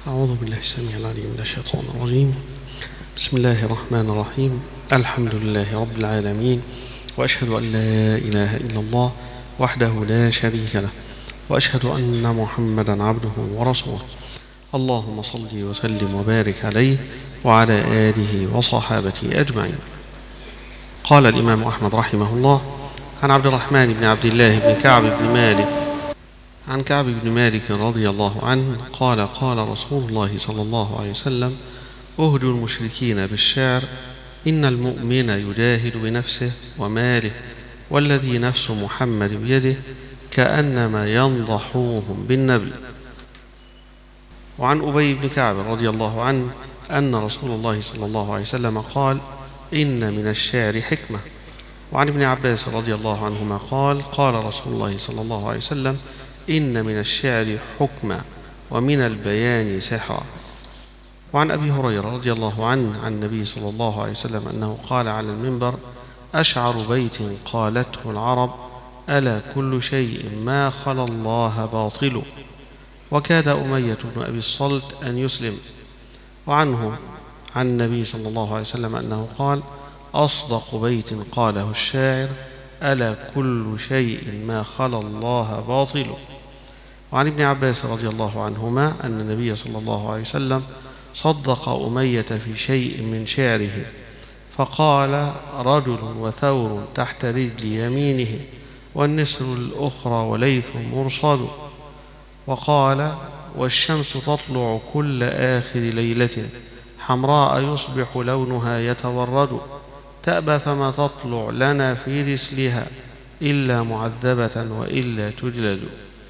أعوذ بالله السميع العليم من الشيطان الرجيم. بسم الله الرحمن الرحيم. الحمد لله رب العالمين، وأشهد أن لا إله إلا الله وحده لا شريك له، وأشهد أن محمدا عبده ورسوله. اللهم صل وسلم وبارك عليه وعلى آله وصحابته أجمعين. قال الإمام أحمد رحمه الله عن عبد الرحمن بن عبد الله بن كعب بن مالك عن كعب بن مالك رضي الله عنه قال: قال رسول الله صلى الله عليه وسلم: أهدوا المشركين بالشعر، إن المؤمن يجاهد بنفسه وماله، والذي نفس محمد بيده كأنما ينضحوهم بالنبل. وعن أبي بن كعب رضي الله عنه أن رسول الله صلى الله عليه وسلم قال: إن من الشعر حكمة. وعن ابن عباس رضي الله عنهما قال: قال رسول الله صلى الله عليه وسلم: إن من الشعر حكمة ومن البيان سحرا. وعن أبي هريرة رضي الله عنه عن النبي صلى الله عليه وسلم أنه قال على المنبر: أشعر بيت قالته العرب: ألا كل شيء ما خلا الله باطل. وكاد أمية بن أبي الصلت أن يسلم. وعنه عن النبي صلى الله عليه وسلم أنه قال: أصدق بيت قاله الشاعر: ألا كل شيء ما خلا الله باطل. وعن ابن عباس رضي الله عنهما أن النبي صلى الله عليه وسلم صدق أمية في شيء من شعره، فقال: رجل وثور تحت رجل يمينه، والنسر الأخرى وليث مرصد. وقال: والشمس تطلع كل آخر ليلة حمراء يصبح لونها يتورد، تأبى فما تطلع لنا في رسلها إلا معذبة وإلا تجلد.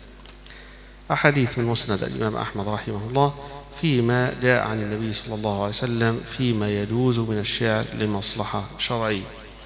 أحاديث من مسند الإمام أحمد رحمه الله فيما جاء عن النبي صلى الله عليه وسلم فيما يجوز من الشعر لمصلحة شرعية.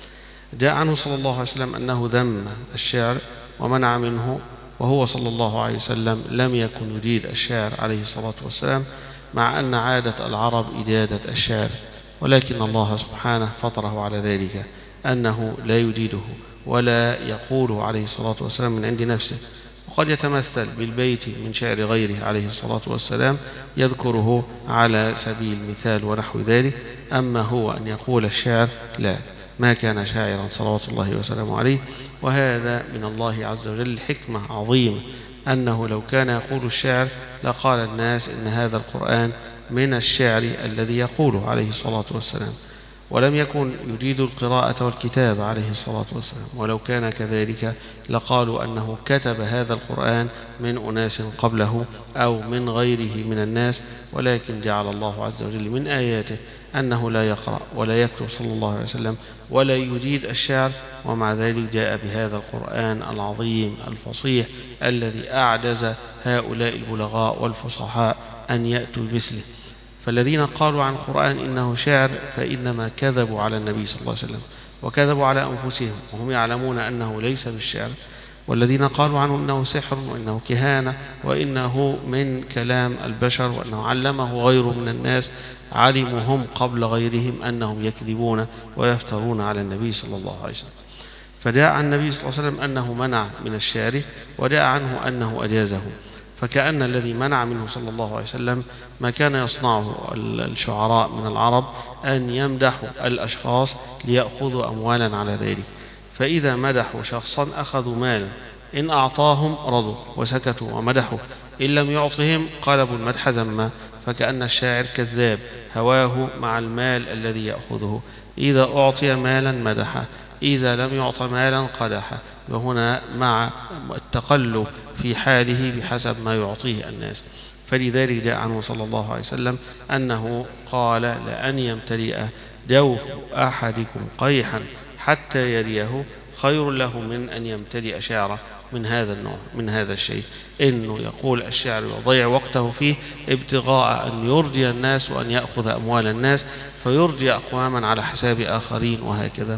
جاء عنه صلى الله عليه وسلم أنه ذم الشعر ومنع منه، وهو صلى الله عليه وسلم لم يكن يجيد الشعر عليه الصلاة والسلام، مع أن عادة العرب إجادة الشعر، ولكن الله سبحانه فطره على ذلك أنه لا يجيده ولا يقوله عليه الصلاة والسلام من عند نفسه. وقد يتمثل بالبيت من شعر غيره عليه الصلاة والسلام يذكره على سبيل المثال ونحو ذلك، أما هو أن يقول الشعر لا، ما كان شاعرا صلوات الله وسلامه عليه. وهذا من الله عز وجل حكمة عظيمة، أنه لو كان يقول الشعر لقال الناس إن هذا القرآن من الشعر الذي يقوله عليه الصلاة والسلام، ولم يكن يجيد القراءة والكتاب عليه الصلاة والسلام. ولو كان كذلك لقالوا أنه كتب هذا القرآن من أناس قبله أو من غيره من الناس، ولكن جعل الله عز وجل من آياته أنه لا يقرأ ولا يكتب صلى الله عليه وسلم ولا يجيد الشعر، ومع ذلك جاء بهذا القرآن العظيم الفصيح الذي أعجز هؤلاء البلغاء والفصحاء أن يأتوا بمثله. فالذين قالوا عن القرآن إنه شعر فإنما كذبوا على النبي صلى الله عليه وسلم وكذبوا على أنفسهم، وهم يعلمون أنه ليس بالشعر. والذين قالوا عنه إنه سحر وإنه كهانة وإنه من كلام البشر وأنه علمه غيره من الناس، علموا هم قبل غيرهم أنهم يكذبون ويفترون على النبي صلى الله عليه وسلم. فجاء عن النبي صلى الله عليه وسلم أنه منع من الشعر، وجاء عنه أنه أجازه. فكأن الذي منع منه صلى الله عليه وسلم ما كان يصنعه الشعراء من العرب، أن يمدحوا الأشخاص ليأخذوا أموالا على ذلك. فإذا مدحوا شخصا أخذوا مالا، إن أعطاهم رضوا وسكتوا ومدحوا، إن لم يعطهم قلبوا المدح ذما. فكأن الشاعر كذاب، هواه مع المال الذي يأخذه، إذا أعطي مالا مدحه، إذا لم يعط مالا قدحه، وهنا مع التقلب في حاله بحسب ما يعطيه الناس. فلذلك جاء عنه صلى الله عليه وسلم أنه قال: لأن يمتلئ جوف أحدكم قيحا حتى يريه خير له من أن يمتلئ شعره من هذا النوع من هذا الشيء، إنه يقول الشعر ويضيع وقته فيه ابتغاء أن يرضي الناس وأن يأخذ أموال الناس فيرضي أقواما على حساب آخرين وهكذا.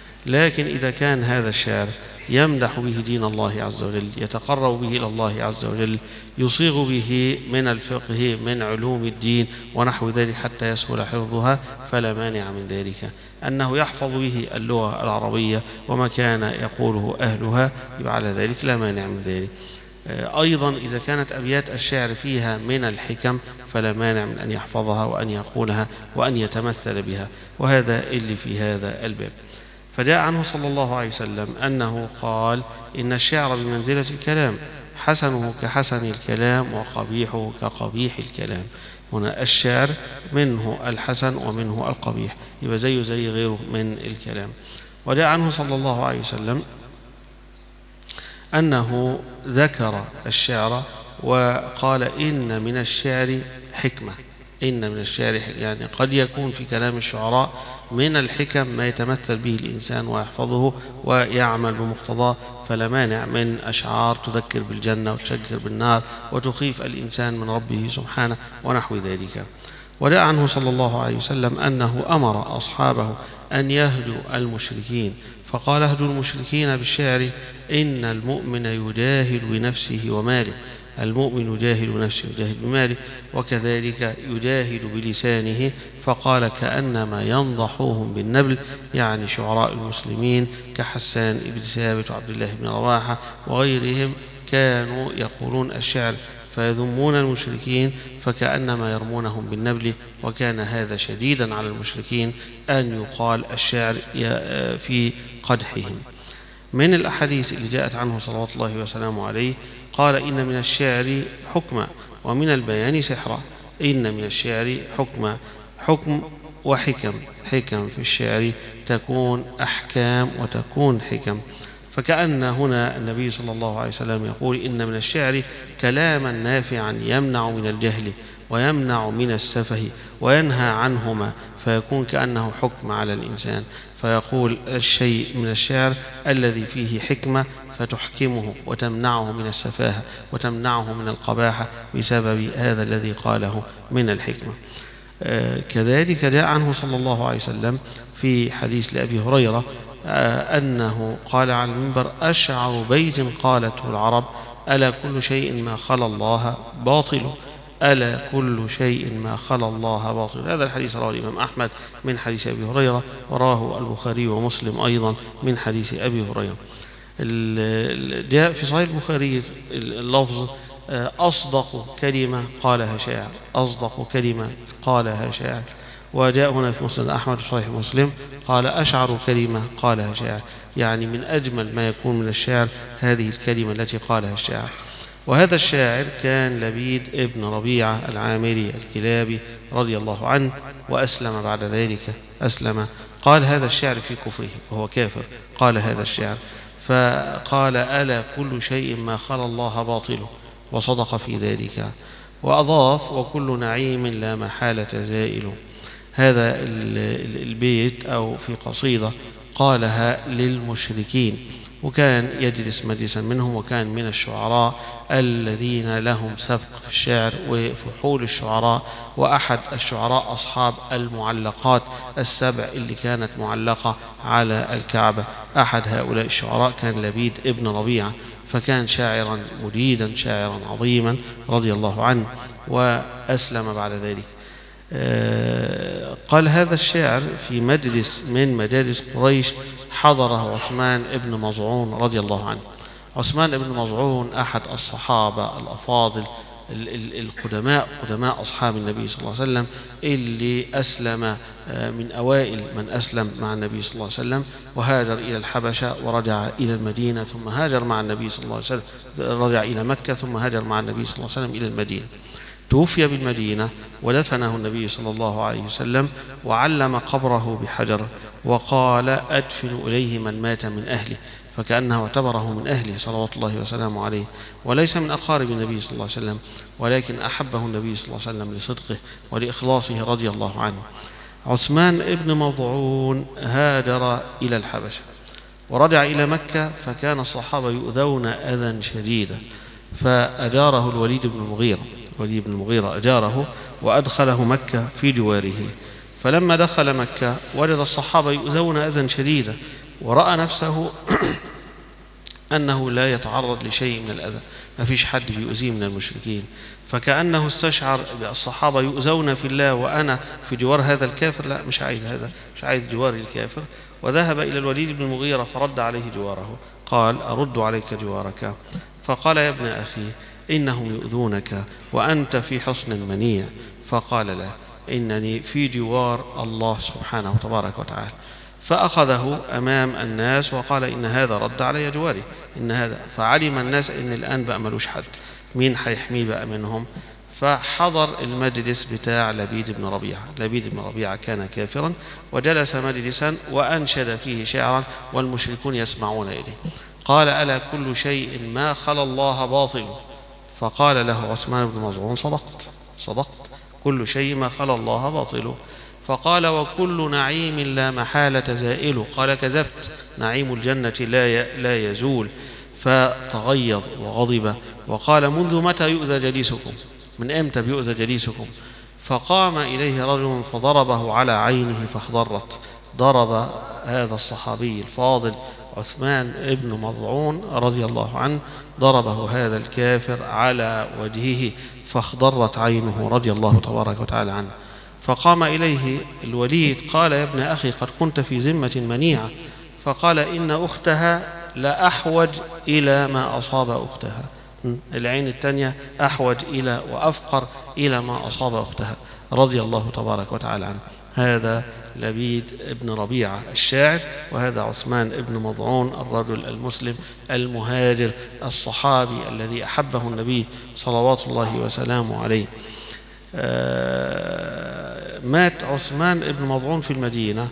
لكن إذا كان هذا الشعر يمدح به دين الله عز وجل، يتقرب به إلى الله عز وجل، يصيغ به من الفقه من علوم الدين ونحو ذلك حتى يسهل حفظها، فلا مانع من ذلك. أنه يحفظ به اللغة العربية وما كان يقوله أهلها، يبقى على ذلك لا مانع من ذلك. أيضا إذا كانت أبيات الشعر فيها من الحكم فلا مانع من أن يحفظها وأن يقولها وأن يتمثل بها، وهذا اللي في هذا الباب. فجاء عنه صلى الله عليه وسلم أنه قال: إن الشعر بمنزلة الكلام، حسنه كحسن الكلام وقبيحه كقبيح الكلام. هنا الشعر منه الحسن ومنه القبيح، يبقى زيه زي غيره من الكلام. وجاء عنه صلى الله عليه وسلم أنه ذكر الشعر وقال: إن من الشعر حكمة. إن من الشعر يعني قد يكون في كلام الشعراء من الحكم ما يتمثل به الإنسان ويحفظه ويعمل بمقتضاه، فلا مانع من أشعار تذكر بالجنة وتشكر بالنار وتخيف الإنسان من ربه سبحانه ونحو ذلك. وجاء عنه صلى الله عليه وسلم أنه أمر أصحابه أن يهدوا المشركين، فقال: اهدوا المشركين بالشعر، إن المؤمن يجاهد بنفسه وماله. المؤمن يجاهد بنفسه ويجاهد بماله، وكذلك يجاهد بلسانه، فقال: كأنما ينضحوهم بالنبل، يعني شعراء المسلمين كحسان بن ثابت وعبد الله بن رواحة وغيرهم كانوا يقولون الشعر فيذمون المشركين فكأنما يرمونهم بالنبل، وكان هذا شديدا على المشركين أن يقال الشعر في قدحهم. من الأحاديث اللي جاءت عنه صلوات الله وسلامه عليه قال: إن من الشعر حكمة ومن البيان سحرا. إن من الشعر حكم وحكم. حكم في الشعر تكون أحكام وتكون حكم، فكأن هنا النبي صلى الله عليه وسلم يقول: إن من الشعر كلاما نافعا يمنع من الجهل ويمنع من السفه وينهى عنهما، فيكون كأنه حكم على الإنسان، فيقول الشيء من الشعر الذي فيه حكمة فتحكمه وتمنعه من السفاهة وتمنعه من القباحة بسبب هذا الذي قاله من الحكمة. كذلك جاء عنه صلى الله عليه وسلم في حديث لأبي هريرة أنه قال على المنبر: أشعر بيت قالته العرب: ألا كل شيء ما خلا الله باطل. ألا كل شيء ما خلا الله باطل. هذا الحديث رواه الإمام أحمد من حديث أبي هريرة، وراه البخاري ومسلم أيضا من حديث أبي هريرة. جاء في صحيح البخاري اللفظ: أصدق كلمة قالها شاعر. أصدق كلمة قالها شاعر. وجاء هنا في مسند أحمد في صحيح مسلم قال: أشعر كلمة قالها شاعر، يعني من أجمل ما يكون من الشعر هذه الكلمة التي قالها الشاعر. وهذا الشاعر كان لبيد ابن ربيعة العامري الكلابي رضي الله عنه، وأسلم بعد ذلك. أسلم، قال هذا الشعر في كفره وهو كافر، قال هذا الشعر فقال: ألا كل شيء ما خلا الله باطله، وصدق في ذلك. وأضاف: وكل نعيم لا محالة زائل. هذا البيت أو في قصيدة قالها للمشركين، وكان يجلس مجلسا منهم، وكان من الشعراء الذين لهم سبق في الشعر وفحول الشعراء، وأحد الشعراء أصحاب المعلقات السبع اللي كانت معلقة على الكعبة. أحد هؤلاء الشعراء كان لبيد ابن ربيعة، فكان شاعرا مجيدا شاعرا عظيما رضي الله عنه، وأسلم بعد ذلك. قال هذا الشعر في مجلس من مجالس قريش حضره عثمان بن مظعون رضي الله عنه. عثمان بن مظعون أحد الصحابة الأفاضل القدماء، قدماء أصحاب النبي صلى الله عليه وسلم، اللي أسلم من أوائل من أسلم مع النبي صلى الله عليه وسلم، وهاجر إلى الحبشة ورجع إلى المدينة، ثم هاجر مع النبي صلى الله عليه وسلم، رجع إلى مكة ثم هاجر مع النبي صلى الله عليه وسلم إلى المدينة. توفي بالمدينة ودفنه النبي صلى الله عليه وسلم، وعلم قبره بحجر وقال: أدفن إليه من مات من أهله، فكأنه اعتبره من أهله صلوات الله وسلامه عليه، وليس من أقارب النبي صلى الله عليه وسلم، ولكن أحبه النبي صلى الله عليه وسلم لصدقه ولإخلاصه رضي الله عنه. عثمان ابن مظعون هاجر إلى الحبشة ورجع إلى مكة، فكان الصحابة يؤذون أذى شديدا، فأجاره الوليد بن المغيرة. الوليد بن المغيرة أجاره وأدخله مكة في جواره. فلما دخل مكة وجد الصحابة يؤذون أذى شديدا، ورأى نفسه أنه لا يتعرض لشيء من الأذى، ما فيش حد بيؤذيه من المشركين، فكأنه استشعر الصحابة يؤذون في الله وأنا في جوار هذا الكافر، لا مش عايز هذا، مش عايز جوار الكافر. وذهب إلى الوليد بن المغيرة فرد عليه جواره، قال: أرد عليك جوارك. فقال: يا ابن أخي، إنهم يؤذونك وأنت في حصن منيع. فقال: لا، إنني في جوار الله سبحانه تبارك وتعالى. فأخذه أمام الناس وقال: إن هذا رد علي جواري، إن هذا. فعلم الناس إن الآن بقى ملوش حد، مين هيحميه بقى منهم؟ فحضر المجلس بتاع لبيد بن ربيعة. لبيد بن ربيعة كان كافرا، وجلس مجلسا وأنشد فيه شعرا والمشركون يسمعون إليه. قال: ألا كل شيء ما خلا الله باطل؟ فقال له عثمان بن مظعون: صدقت، كل شيء ما خلا الله باطل. فقال: وكل نعيم لا محالة زائل. قال: كذبت، نعيم الجنة لا يزول. فتغيظ وغضب وقال: منذ متى يؤذى جليسكم؟ من أمتى بيؤذى جليسكم؟ فقام إليه رجل فضربه على عينه فاخضرت. ضرب هذا الصحابي الفاضل عثمان بن مظعون رضي الله عنه، ضربه هذا الكافر على وجهه فاخضرت عينه رضي الله تبارك وتعالى عنه. فقام إليه الوليد قال: يا ابن أخي، قد كنت في ذمة منيعة. فقال: إن أختها لا أحوج إلى ما أصاب أختها. العين الثانية أحوج إلى وأفقر إلى ما أصاب أختها، رضي الله تبارك وتعالى عنه. هذا لبيد بن ربيعة الشاعر، وهذا عثمان بن مظعون الرجل المسلم المهاجر الصحابي الذي أحبه النبي صلوات الله وسلامه عليه. مات عثمان بن مظعون في المدينة،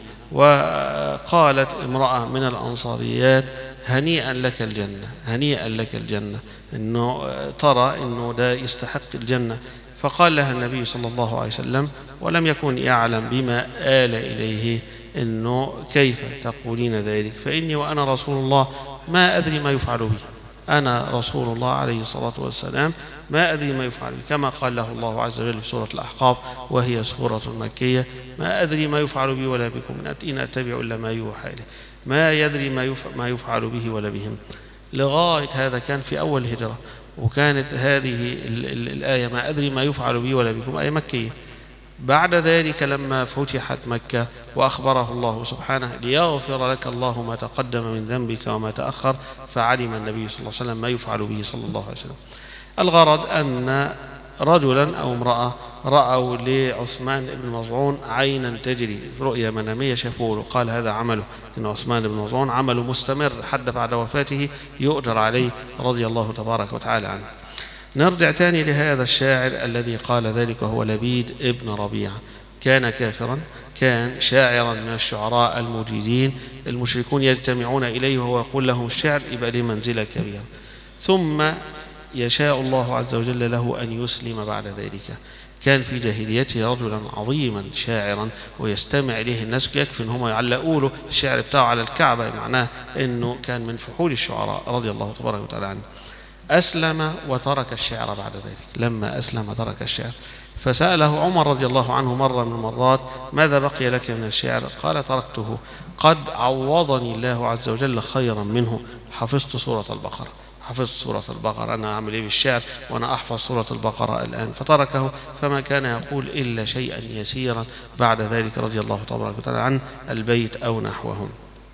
وقالت امرأة من الأنصاريات: هنيئا لك الجنة، هنيئا لك الجنة، إنه ترى إنه ده يستحق الجنة. فقال لها النبي صلى الله عليه وسلم، ولم يكن يعلم بما آل إليه، إنه كيف تقولين ذلك؟ فإني وأنا رسول الله ما أدري ما يفعل بي. أنا رسول الله عليه الصلاة والسلام ما أدري ما يفعل بي، كما قال له الله عز وجل في سورة الأحقاف وهي سورة مكية: ما أدري ما يفعل بي ولا بكم، إن أتبع إلا ما يوحى إليه. ما يدري ما يفعل به ولا بهم. لغاية هذا كان في أول هجرة، وكانت هذه الآية ما أدري ما يفعل بي ولا بكم آية مكية. بعد ذلك لما فتحت مكة وأخبره الله سبحانه: ليغفر لك الله ما تقدم من ذنبك وما تأخر، فعلم النبي صلى الله عليه وسلم ما يفعل به صلى الله عليه وسلم. الغرض أن رجلا أو امرأة رأوا لعثمان بن مظعون عينا تجري، رؤيا منامية شافوه، قال: هذا عمله، إن عثمان بن مظعون عمله مستمر حتى بعد وفاته يؤجر عليه رضي الله تبارك وتعالى عنه. نرجع تاني لهذا الشاعر الذي قال ذلك، وهو لبيد ابن ربيعة. كان كافرا، كان شاعرا من الشعراء المجيدين، المشركون يجتمعون إليه وهو يقول لهم الشعر، يبقى له منزلة كبيرة. ثم يشاء الله عز وجل له أن يسلم بعد ذلك. كان في جاهليته رجلا عظيما شاعرا ويستمع إليه الناس، يكفي أن هم يعلقوا له الشعر بتاعه على الكعبة، معناه أنه كان من فحول الشعراء رضي الله تبارك وتعالى عنه. أسلم وترك الشعر بعد ذلك. لما أسلم ترك الشعر، فسأله عمر رضي الله عنه مرة من المرات: ماذا بقي لك من الشعر؟ قال: تركته، قد عوضني الله عز وجل خيرا منه، حفظت سورة البقرة. حفظت سورة البقرة، أنا أعمل إيه بالشعر وأنا أحفظ سورة البقرة الآن؟ فتركه، فما كان يقول إلا شيئا يسيرا بعد ذلك رضي الله تبارك وتعالى عنه، البيت أو نحوهم.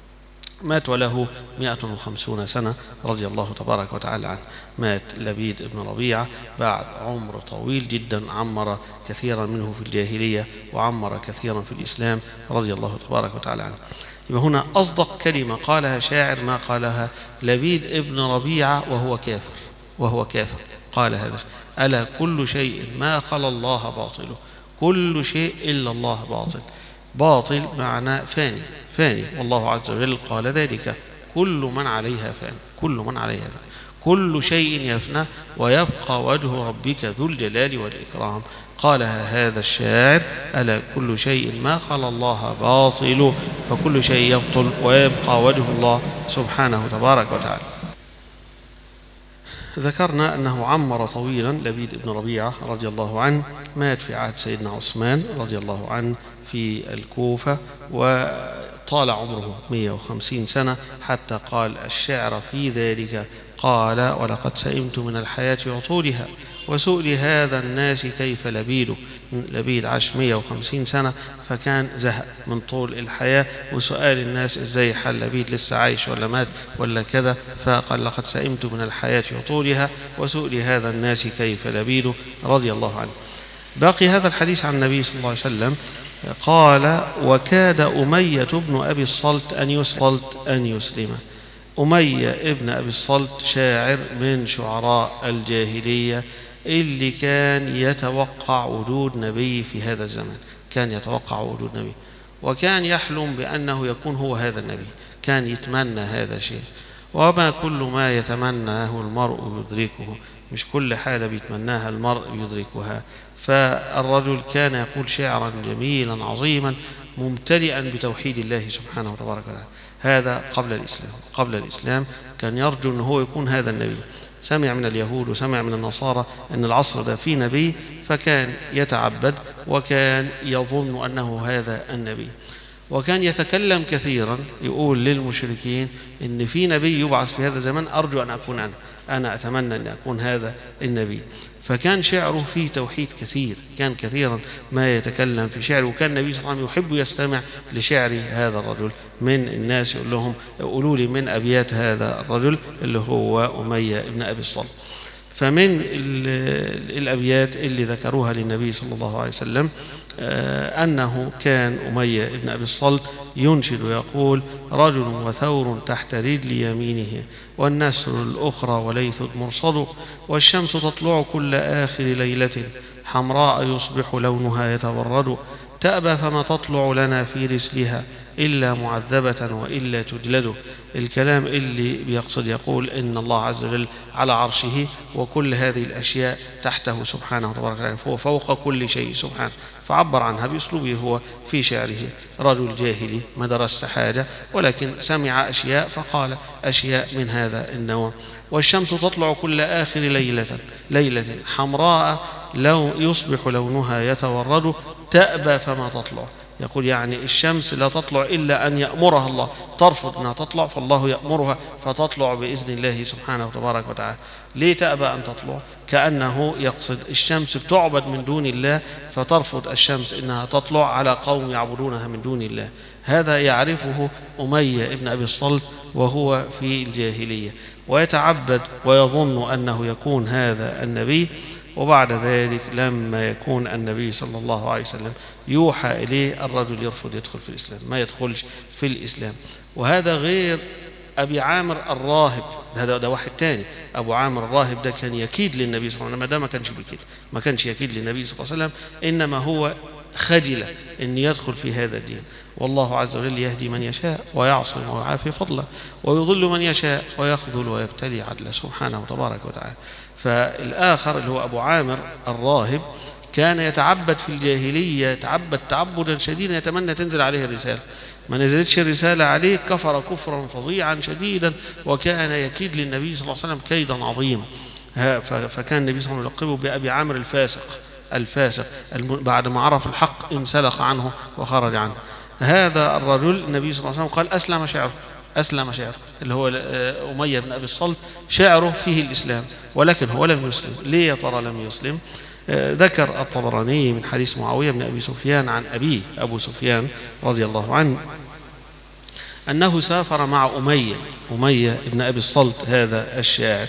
مات وله 150 سنة رضي الله تبارك وتعالى عنه. مات لبيد بن ربيعة بعد عمر طويل جدا، عمر كثيرا منه في الجاهلية وعمر كثيرا في الإسلام رضي الله تبارك وتعالى عنه. يبقى هنا أصدق كلمة قالها شاعر ما قالها لبيد ابن ربيعة وهو كافر. قال هذا: ألا كل شيء ما خلا الله باطله، كل شيء إلا الله باطل. باطل معنى فاني، والله عز وجل قال ذلك: كل من عليها فان، كل شيء يفنى ويبقى وجه ربك ذو الجلال والإكرام. قالها هذا الشاعر: ألا كل شيء ما خلا الله باطل، فكل شيء يبطل ويبقى وجه الله سبحانه تبارك وتعالى. ذكرنا أنه عمر طويلا لبيد بن ربيعة رضي الله عنه. مات في عهد سيدنا عثمان رضي الله عنه في الكوفة، وطال عمره 150 سنة، حتى قال الشعر في ذلك، قال: ولقد سئمت من الحياة وطولها، وسؤل هذا الناس كيف لبيد. لبيد عاش 150 سنة، فكان زهق من طول الحياة، وسؤال الناس ازاي حل لبيد، لسه عايش ولا مات ولا كذا، فقال لقد سئمت من الحياة وطولها وسؤل هذا الناس كيف لبيد رضي الله عنه. باقي هذا الحديث عن النبي صلى الله عليه وسلم قال: وكاد أمية بن أبي الصلت أن يسلم. أمية ابن أبي الصلت شاعر من شعراء الجاهلية اللي كان يتوقع وجود نبي في هذا الزمن، كان يتوقع وجود نبي، وكان يحلم بأنه يكون هو هذا النبي، كان يتمنى هذا الشيء. وما كل ما يتمناه المرء يدركه، مش كل حالة بيتمناها المرء يدركها. فالرجل كان يقول شعرا جميلا عظيما ممتلئا بتوحيد الله سبحانه وتبارك وتعالى. هذا قبل الإسلام كان يرجو أنه هو يكون هذا النبي. سمع من اليهود وسمع من النصارى أن العصر ده فيه نبي، فكان يتعبد وكان يظن أنه هذا النبي، وكان يتكلم كثيرا يقول للمشركين إن في نبي يبعث في هذا الزمان، أرجو أن أكون أنا أتمنى أن أكون هذا النبي. فكان شعره فيه توحيد كثير، كان كثيرا ما يتكلم في شعره، وكان النبي صلى الله عليه وسلم يحب يستمع لشعر هذا الرجل. من الناس يقول لهم قولوا لي من أبيات هذا الرجل اللي هو أمية بن أبي الصلت. فمن الأبيات اللي ذكروها للنبي صلى الله عليه وسلم أنه كان أمية بن أبي الصلت ينشد ويقول: رجل وثور تحت رجل يمينه، والنسر الأخرى وليث مرصد، والشمس تطلع كل آخر ليلة، حمراء يصبح لونها يتورد، تأبى فما تطلع لنا في رسلها، إلا معذبة وإلا تجلد. الكلام اللي بيقصد يقول إن الله عز وجل على عرشه، وكل هذه الأشياء تحته سبحانه وتعالى، فهو فوق كل شيء سبحانه، فعبر عنها بأسلوبه هو في شعره. رجل جاهلي ما درس حاجة، ولكن سمع أشياء فقال أشياء من هذا النوع. والشمس تطلع كل آخر ليلة حمراء لو يصبح لونها يتورد، تأبى فما تطلع. يقول يعني الشمس لا تطلع إلا أن يأمرها الله، ترفض أنها تطلع فالله يأمرها فتطلع بإذن الله سبحانه وتبارك وتعالى. ليه تأبى أن تطلع؟ كأنه يقصد الشمس بتعبد من دون الله، فترفض الشمس أنها تطلع على قوم يعبدونها من دون الله. هذا يعرفه أمية ابن أبي الصلت وهو في الجاهلية، ويتعبد ويظن أنه يكون هذا النبي. وبعد ذلك لما يكون النبي صلى الله عليه وسلم يوحى إليه، الرجل يرفض يدخل في الإسلام، ما يدخلش في الإسلام. وهذا غير أبي عامر الراهب، هذا واحد تاني. أبو عامر الراهب ده كان يكيد للنبي صلى الله عليه وسلم، ده ما كانش يكيد للنبي صلى الله عليه وسلم، إنما هو خجل أن يدخل في هذا الدين. والله عز وجل يهدي من يشاء ويعصم ويعافي فضله، ويضل من يشاء ويخذل ويبتلي عدله سبحانه وتبارك وتعالى. فالآخر اللي هو أبو عامر الراهب كان يتعبد في الجاهلية، يتعبد تعبدا شديدا، يتمنى تنزل عليه الرسالة، ما نزلتش الرسالة عليه كفر كفرا فظيعا شديدا، وكان يكيد للنبي صلى الله عليه وسلم كيدا عظيما. فكان النبي صلى الله عليه وسلم يلقبه بأبي عامر الفاسق بعد ما عرف الحق انسلخ عنه وخرج عنه. هذا الرجل النبي صلى الله عليه وسلم قال أسلم شعره اللي هو أمية بن أبي الصلت، شعره فيه الإسلام، ولكن هو لم يسلم. ليه يا ترى لم يسلم؟ ذكر الطبراني من حديث معاوية بن أبي سفيان عن أبيه أبو سفيان رضي الله عنه أنه سافر مع أمية بن أبي الصلت هذا الشاعر،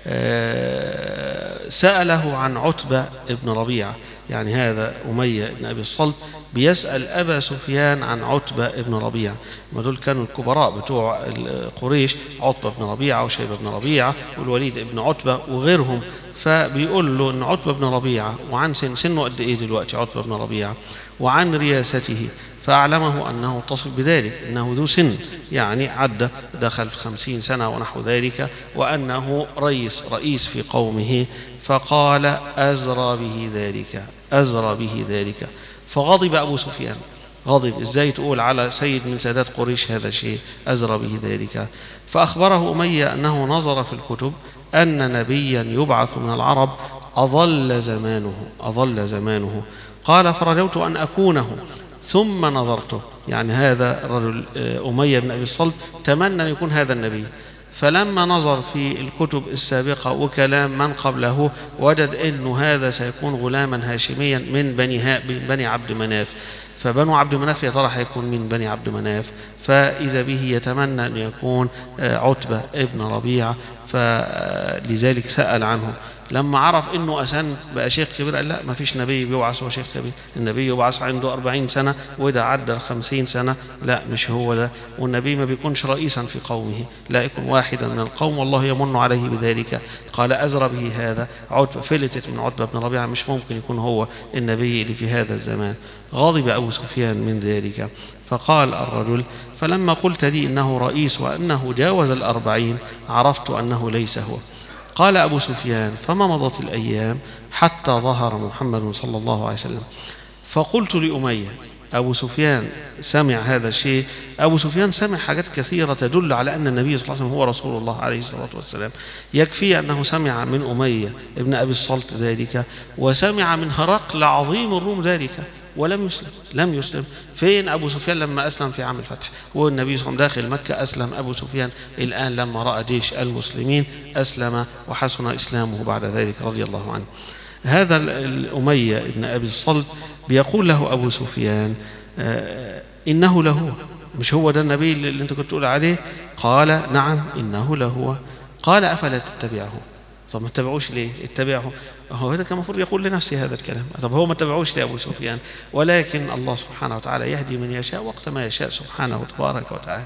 سأله عن عتبة بن ربيعة. يعني هذا أمية بن أبي الصلت بيسأل أبا سفيان عن عتبة بن ربيعة، ما دول كانوا الكبراء بتوع قريش، عتبة بن ربيعة وشيبة بن ربيعة والوليد بن عتبة وغيرهم. فبيقول له أن عتبة بن ربيعة وعن سنه قد إيه دلوقتي عتبة بن ربيعة، وعن رياسته، فأعلمه أنه تصف بذلك، أنه ذو سن، يعني عدى دخل في 50 سنة ونحو ذلك، وأنه رئيس في قومه. فقال أزرى به ذلك. فغضب أبو سفيان، غضب، إزاي تقول على سيد من سادات قريش هذا الشيء، أزرى به ذلك. فأخبره أمية أنه نظر في الكتب أن نبيا يبعث من العرب أظل زمانه. قال فرجوت أن أكونه ثم نظرته. يعني هذا الرجل أمية بن أبي الصلت تمنى أن يكون هذا النبي، فلما نظر في الكتب السابقة وكلام من قبله وجد أنه هذا سيكون غلاما هاشميا من بني عبد مناف. فبنو عبد مناف يا ترى هيكون من بني عبد مناف؟ فإذا به يتمنى أن يكون عتبة ابن ربيعة، فلذلك سأل عنه. لما عرف انه اسن بقى شيخ كبير قال لا، ما فيش نبي بيوعث هو شيخ كبير، النبي يوعث عنده 40 سنة وده عدى 50 سنة، لا مش هو ده. والنبي ما بيكونش رئيسا في قومه، لا يكون واحدا من القوم والله يمن عليه بذلك. قال أزرى به هذا عتبة، فلتت من عتبة بن ربيعة، مش ممكن يكون هو النبي اللي في هذا الزمان. غضب أبو سفيان من ذلك. فقال الرجل: فلما قلت لي إنه رئيس وأنه جاوز 40 عرفت أنه ليس هو. قال أبو سفيان: فما مضت الأيام حتى ظهر محمد صلى الله عليه وسلم. فقلت لأمية، أبو سفيان سمع هذا الشيء. أبو سفيان سمع حاجات كثيرة تدل على أن النبي صلى الله عليه وسلم هو رسول الله عليه الصلاة والسلام. يكفي أنه سمع من أمية ابن أبي الصلت ذلك، وسمع من هرقل عظيم الروم ذلك، ولم يسلم. لم يسلم. فين أبو سفيان لما أسلم في عام الفتح؟ والنبي صلى الله عليه وسلم داخل مكة أسلم أبو سفيان. الآن لما رأى جيش المسلمين أسلم وحسن إسلامه بعد ذلك رضي الله عنه. هذا الأمية ابن أبي الصلت بيقول له أبو سفيان: إنه لهو، مش هو ده النبي اللي أنت كنت تقول عليه؟ قال: نعم إنه لهو. قال: أفلا تتبعه؟ طب ما تتبعوش ليه؟ اتبعه. هو هذا كان المفروض يقول لنفسه هذا الكلام. طب هو ما تبعوش لأبو سفيان؟ ولكن الله سبحانه وتعالى يهدي من يشاء وقت ما يشاء سبحانه وتبارك وتعالى.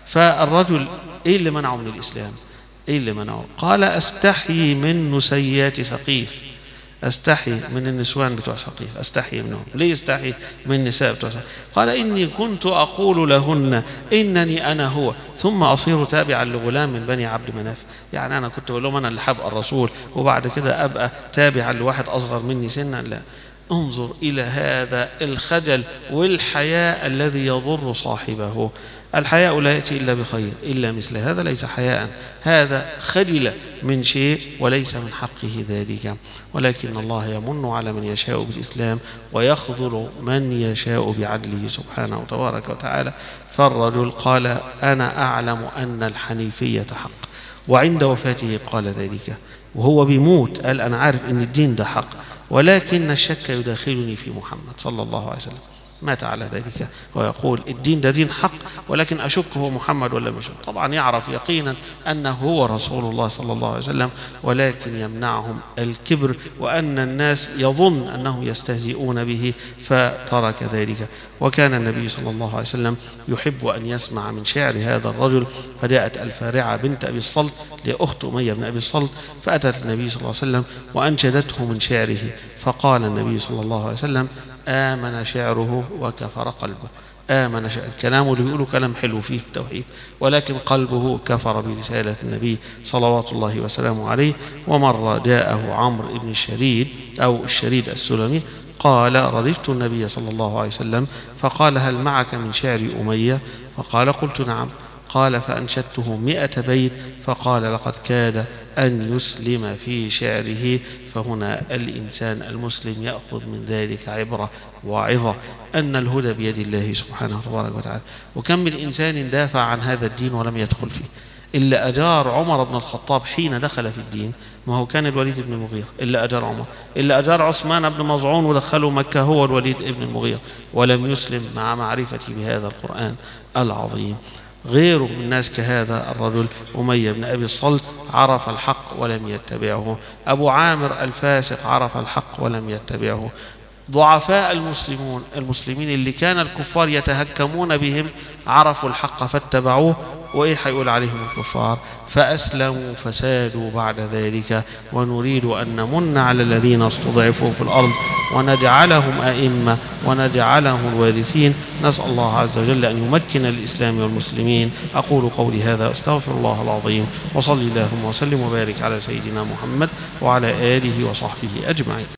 فالرجل إيه اللي منعه من الإسلام؟ إيه اللي منعه؟ قال: أستحي من نسيات ثقيف، أستحي من النسوان بتوع ثقيف، أستحي منهم. ليه يستحي من النساء بتوع ثقيف؟ قال: إني كنت أقول لهن إنني أنا هو، ثم أصير تابعا لغلام من بني عبد مناف. يعني أنا كنت بقول لهم أنا اللي حبقى الرسول وبعد كده أبقى تابعا لواحد أصغر مني سنا؟ لا. انظر إلى هذا الخجل والحياء الذي يضر صاحبه. الحياء لا يأتي إلا بخير، إلا مثل هذا ليس حياء، هذا خجل من شيء وليس من حقه ذلك. ولكن الله يمن على من يشاء بالإسلام ويخذل من يشاء بعدله سبحانه وتبارك وتعالى. فالرجل قال: أنا أعلم أن الحنيفية حق، وعند وفاته قال ذلك وهو بيموت، قال: أنا عارف أن الدين ده حق، ولكن الشك يداخلني في محمد صلى الله عليه وسلم. مات على ذلك ويقول الدين ده دين حق، ولكن أشك هو محمد ولا مش. طبعا يعرف يقينا أنه هو رسول الله صلى الله عليه وسلم، ولكن يمنعهم الكبر وأن الناس يظن أنهم يستهزئون به فترك ذلك. وكان النبي صلى الله عليه وسلم يحب أن يسمع من شعر هذا الرجل. فجاءت الفارعة بنت أبي الصلت لأخت أمية بن أبي الصلت، فأتت النبي صلى الله عليه وسلم وأنشدته من شعره. فقال النبي صلى الله عليه وسلم: آمن شعره وكفر قلبه. آمن شعر، الكلام اللي بيقوله كلام حلو فيه التوحيد، ولكن قلبه كفر برسالة النبي صلوات الله وسلامه عليه. ومرة جاءه عمرو بن الشريد أو الشريد السلمي قال: ردفت النبي صلى الله عليه وسلم فقال: هل معك من شعر أمية؟ فقال: قلت نعم. قال: فأنشدته 100 بيت. فقال: لقد كاد أن يسلم في شعره. فهنا الإنسان المسلم يأخذ من ذلك عبرة وعظة أن الهدى بيد الله سبحانه وتبارك وتعالى. وكم من إنسان دافع عن هذا الدين ولم يدخل فيه. إلا أجار عمر بن الخطاب حين دخل في الدين، ما هو كان الوليد بن المغيرة. إلا أجار عمر، إلا أجار عثمان بن مظعون ودخلوا مكة هو الوليد بن المغيرة، ولم يسلم مع معرفتي بهذا القرآن العظيم. غيره من الناس كهذا الرجل أمية بن أبي الصلت عرف الحق ولم يتبعه. أبو عامر الفاسق عرف الحق ولم يتبعه. ضعفاء المسلمين اللي كان الكفار يتهكمون بهم عرفوا الحق فاتبعوه. وإيه هيقول عليهم الكفار؟ فأسلموا فسادوا بعد ذلك. ونريد أن نمن على الذين استضعفوا في الأرض ونجعلهم أئمة ونجعلهم الوارثين. نسأل الله عز وجل أن يمكن الإسلام والمسلمين. أقول قولي هذا أستغفر الله العظيم، وصلي اللهم وسلم وبارك على سيدنا محمد وعلى آله وصحبه أجمعين.